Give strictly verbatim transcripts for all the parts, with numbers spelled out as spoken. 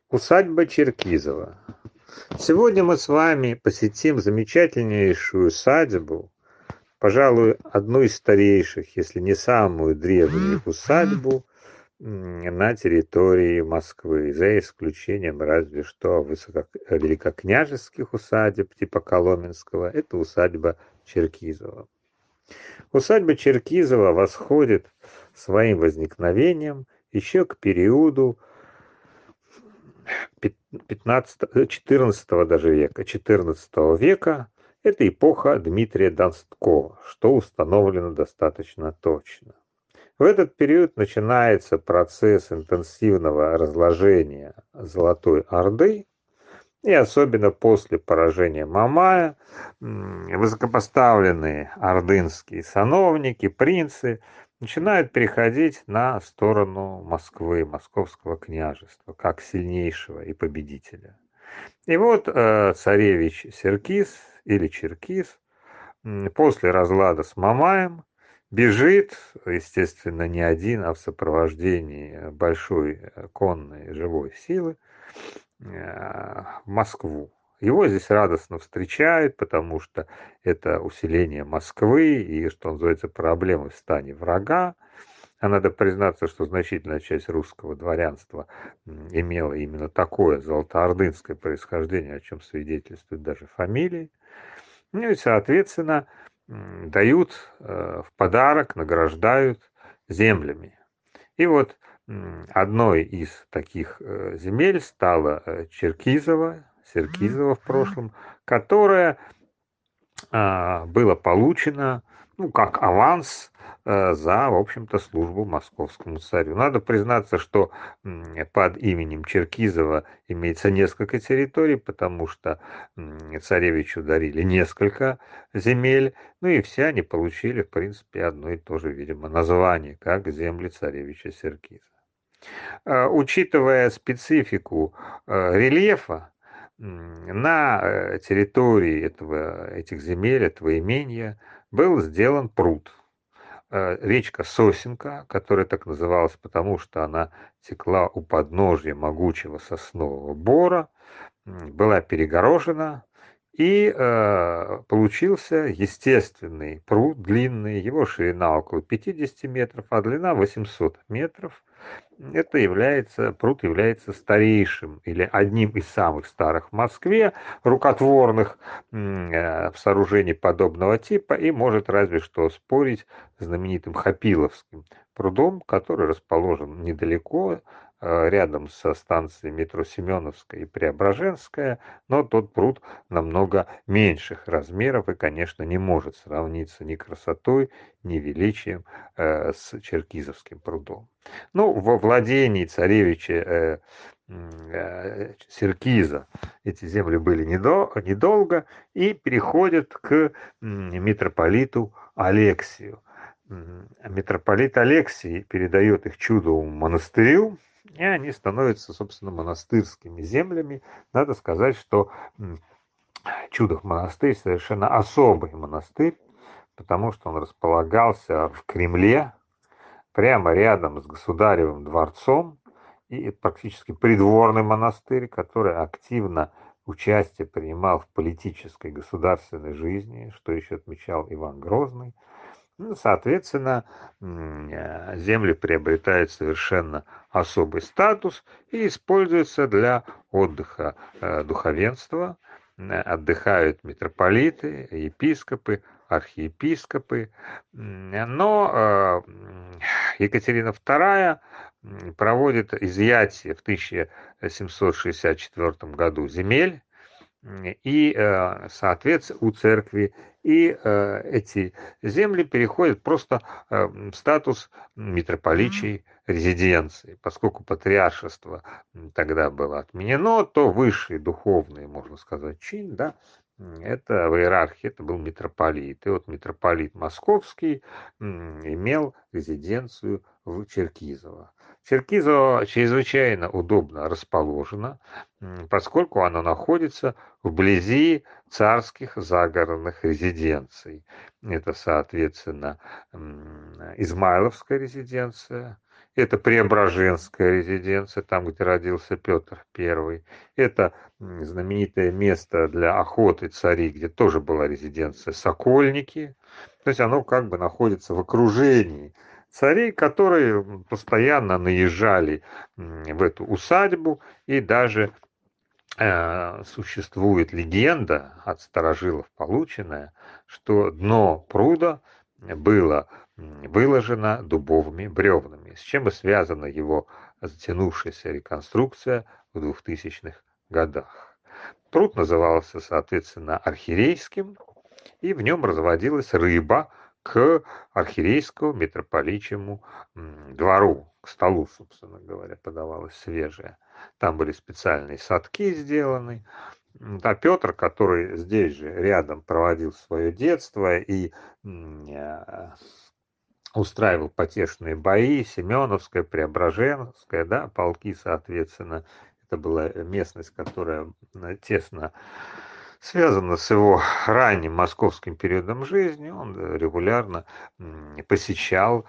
Усадьба Черкизово. Сегодня мы с вами посетим замечательнейшую усадьбу, пожалуй, одну из старейших, если не самую древнюю усадьбу на территории Москвы, за исключением разве что высоко... великокняжеских усадеб типа Коломенского, это усадьба Черкизово. Усадьба Черкизово восходит своим возникновением еще к периоду пятнадцатого, четырнадцатого даже века, четырнадцатого века, это эпоха Дмитрия Донского, что установлено достаточно точно. В этот период начинается процесс интенсивного разложения Золотой Орды, и особенно после поражения Мамая высокопоставленные ордынские сановники, принцы начинают переходить на сторону Москвы, Московского княжества, как сильнейшего и победителя. И вот э, царевич Серкис или Черкис после разлада с Мамаем бежит, естественно, не один, а в сопровождении большой конной живой силы, в Москву. Его здесь радостно встречают, потому что это усиление Москвы и, что называется, проблемы в стане врага. А надо признаться, что значительная часть русского дворянства имела именно такое золотоордынское происхождение, о чем свидетельствуют даже фамилии. Ну и, соответственно, дают в подарок, награждают землями. И вот одной из таких земель стала Черкизово, Серкизово в прошлом, которая было получено, ну, как аванс за, в общем-то, службу московскому царю. Надо признаться, что под именем Черкизово имеется несколько территорий, потому что царевичу дарили несколько земель, ну и все они получили, в принципе, одно и то же, видимо, название, как земли царевича Серкиза. Учитывая специфику рельефа, на территории этого, этих земель, этого имения был сделан пруд. Речка Сосенка, которая так называлась, потому что она текла у подножья могучего соснового бора, была перегорожена, и э, получился естественный пруд длинный, его ширина около пятидесяти метров, а длина восемьсот метров. Это является, пруд является старейшим или одним из самых старых в Москве рукотворных э, сооружений подобного типа и может разве что спорить с знаменитым Хапиловским прудом, который расположен недалеко, рядом со станцией метро Семеновская и Преображенская, но тот пруд намного меньших размеров и, конечно, не может сравниться ни красотой, ни величием э, с Черкизовским прудом. Ну, во владении царевича э, э, Серкиза эти земли были недо, недолго и переходят к митрополиту Алексию. Митрополит Алексий передает их чудовому монастырю, и они становятся, собственно, монастырскими землями. Надо сказать, что Чудов монастырь совершенно особый монастырь, потому что он располагался в Кремле, прямо рядом с государевым дворцом, и практически придворный монастырь, который активно участие принимал в политической государственной жизни, что еще отмечал Иван Грозный. Ну, соответственно, земли приобретают совершенно особый статус и используются для отдыха духовенства. Отдыхают митрополиты, епископы, архиепископы. Но Екатерина вторая проводит изъятие в тысяча семьсот шестьдесят четвёртом году земель и, соответственно, у церкви, и эти земли переходят просто в статус митрополичьей резиденции. Поскольку патриаршество тогда было отменено, то высший духовный, можно сказать, чин, да, это в иерархии, это был митрополит. И вот митрополит Московский имел резиденцию в Черкизово. Черкизово чрезвычайно удобно расположено, поскольку оно находится вблизи царских загородных резиденций. Это, соответственно, Измайловская резиденция, Это Преображенская резиденция, там, где родился Петр Первый. Это м, знаменитое место для охоты царей, где тоже была резиденция Сокольники. То есть оно как бы находится в окружении царей, которые м, постоянно наезжали м, в эту усадьбу, и даже э, существует легенда от старожилов полученная, что дно пруда было м, выложено дубовыми бревнами, с чем и связана его затянувшаяся реконструкция в двухтысячных годах. Пруд назывался, соответственно, Архирейским, и в нем разводилась рыба к архирейскому митрополичьему м, двору, к столу, собственно говоря, подавалась свежая. Там были специальные садки сделаны. М, А Петр, который здесь же рядом проводил свое детство и м, э, устраивал потешные бои, Семеновская, Преображенская, да, полки, соответственно, это была местность, которая м, тесно связано с его ранним московским периодом жизни. Он э, регулярно м, посещал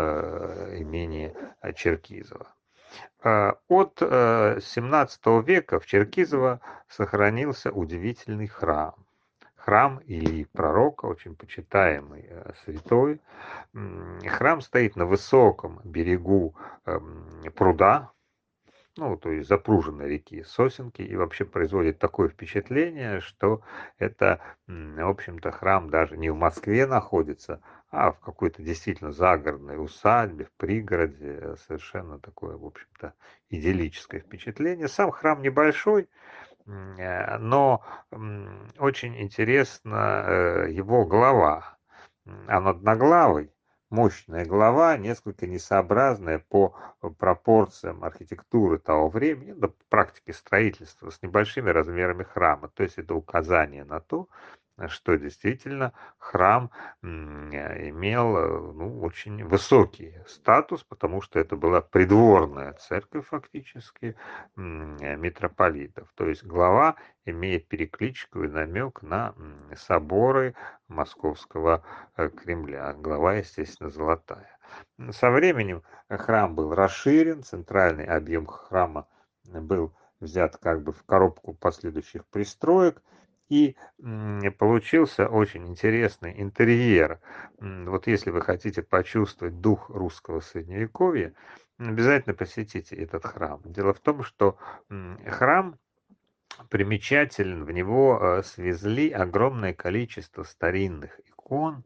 э, имение э, Черкизово. Э, От э, семнадцатого века в Черкизово сохранился удивительный храм. Храм Ильи Пророка, очень почитаемый э, святой. М, Храм стоит на высоком берегу эм, пруда, ну, то есть запруженной реки Сосенки, и вообще производит такое впечатление, что это, м, в общем-то, храм даже не в Москве находится, а в какой-то действительно загородной усадьбе, в пригороде. Совершенно такое, в общем-то, идиллическое впечатление. Сам храм небольшой, м, э, но м, очень интересна э, его глава. М, Он одноглавый, мощная глава, несколько несообразная по пропорциям архитектуры того времени, да, практики строительства с небольшими размерами храма. То есть это указание на то, что действительно храм м, э, имел э, ну, очень высокий статус, потому что это была придворная церковь фактически м, э, митрополитов. То есть глава имеет перекличку и намек на м, соборы Московского э, Кремля. Глава, естественно, золотая. Со временем храм был расширен, центральный объем храма был взят как бы в коробку последующих пристроек, и м, получился очень интересный интерьер. М, Вот если вы хотите почувствовать дух русского средневековья, обязательно посетите этот храм. Дело в том, что м, храм примечателен, в него э, свезли огромное количество старинных икон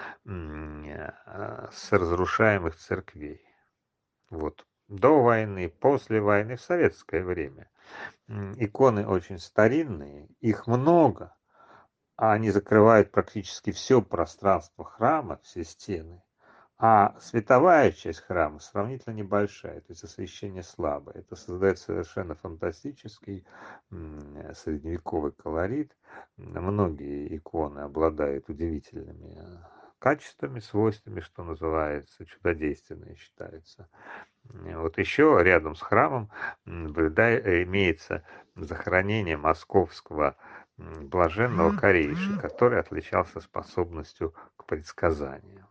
м, э, с разрушаемых церквей. Вот. До войны, после войны, в советское время. М, Иконы очень старинные, их много, а они закрывают практически все пространство храма, все стены. А световая часть храма сравнительно небольшая, то есть освещение слабое. Это создает совершенно фантастический м, э, средневековый колорит. М, Многие иконы обладают удивительными э, качествами, свойствами, что называется, чудодейственные считаются. М, Вот еще рядом с храмом м, наблюда- имеется захоронение московского м, блаженного Корейши, который отличался способностью к предсказанию.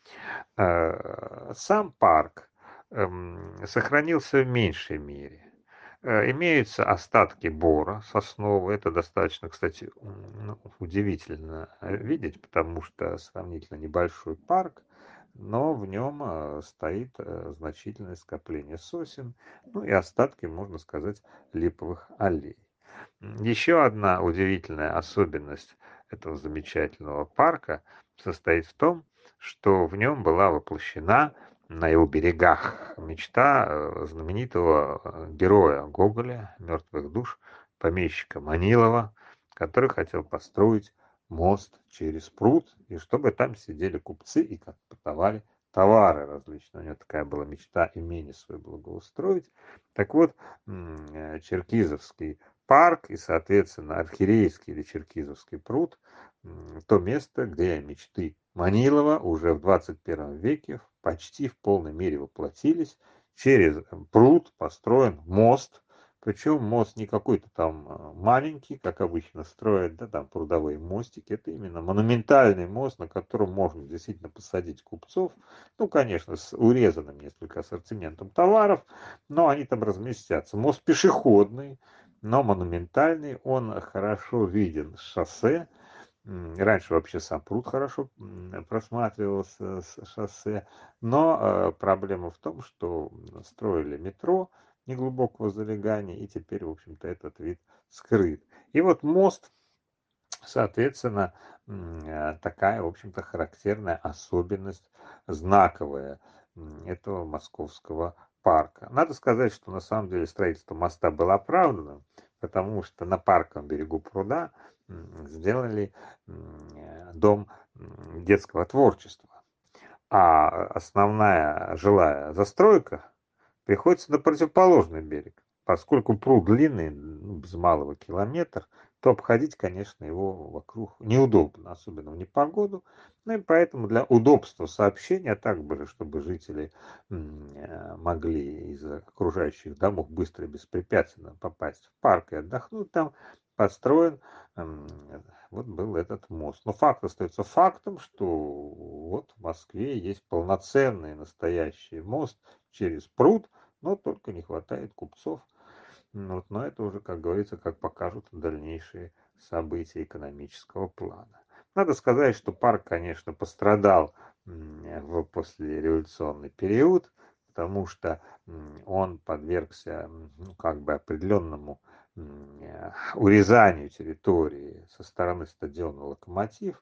Э, Сам парк эм, сохранился в меньшей мере. Э, Имеются остатки бора соснового. Это достаточно, кстати, м, ну, удивительно э, видеть, потому что сравнительно небольшой парк, но в нем э, стоит э, значительное скопление сосен, ну и остатки, можно сказать, липовых аллей. М, Еще одна удивительная особенность этого замечательного парка состоит в том, что в нем была воплощена на его берегах мечта э, знаменитого э, героя Гоголя «Мертвых душ», помещика Манилова, который хотел построить мост через пруд, и чтобы там сидели купцы и как продавали товары различные. У него такая была мечта имение свое благоустроить. Так вот, м, э, Черкизовский парк и, соответственно, Архирейский или Черкизовский пруд, м, то место, где мечты Манилова уже в двадцать первом веке почти в полной мере воплотились. Через пруд построен мост, Причем мост не какой-то там э, маленький, как обычно строят, да, там прудовые мостики. Это именно монументальный мост, на котором можно действительно посадить купцов. Ну, конечно, с урезанным несколько ассортиментом товаров, но они там разместятся. Мост пешеходный, но монументальный. Он хорошо виден с шоссе. М, Раньше вообще сам пруд хорошо м, просматривался с шоссе, но э, проблема в том, что м, строили метро неглубокого залегания, и теперь, в общем-то, этот вид скрыт. И вот мост, соответственно, м, э, такая, в общем-то, характерная особенность, знаковая м, этого московского парка. Надо сказать, что на самом деле строительство моста было оправданным, потому что на парковом берегу пруда м, сделали м, э, дом м, детского творчества. А основная жилая застройка приходится на противоположный берег. Поскольку пруд длинный, ну, без малого километр, то обходить, конечно, его вокруг неудобно, особенно в непогоду. Ну и поэтому для удобства сообщения, а так были, чтобы жители м, э, могли из окружающих домов быстро и беспрепятственно попасть в парк и отдохнуть там, построен м, вот был этот мост. Но факт остается фактом, что вот в Москве есть полноценный настоящий мост через пруд, но только не хватает купцов. Ну вот, но это уже, как говорится, как покажут дальнейшие события экономического плана. Надо сказать, что парк, конечно, пострадал м, в послереволюционный период, потому что м, он подвергся м, ну, как бы определенному м, э, урезанию территории со стороны стадиона «Локомотив».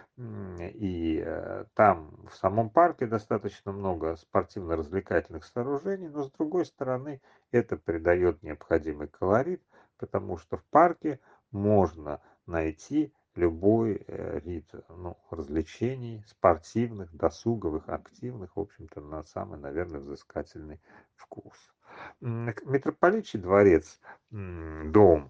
М, И э, там в самом парке достаточно много спортивно-развлекательных сооружений, но с другой стороны это придает необходимый колорит, потому что в парке можно найти любой э, вид ну, развлечений, спортивных, досуговых, активных, в общем-то, на самый, наверное, взыскательный вкус. М, к- Митрополичий дворец, м, дом,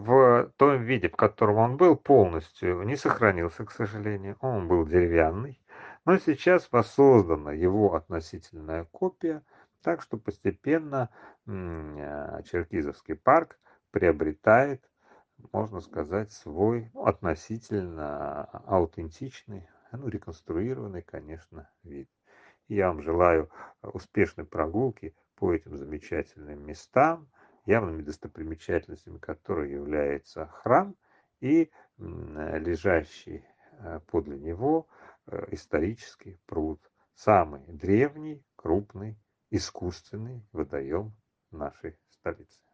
в том виде, в котором он был, полностью не сохранился, к сожалению. Он был деревянный, но сейчас воссоздана его относительная копия, так что постепенно м, э, Черкизовский парк приобретает, можно сказать, свой ну, относительно аутентичный, ну, реконструированный, конечно, вид. Я вам желаю э, успешной прогулки по этим замечательным местам, явными достопримечательностями которых является храм и м, э, лежащий э, подле него э, исторический пруд, самый древний, крупный, искусственный водоем нашей столицы.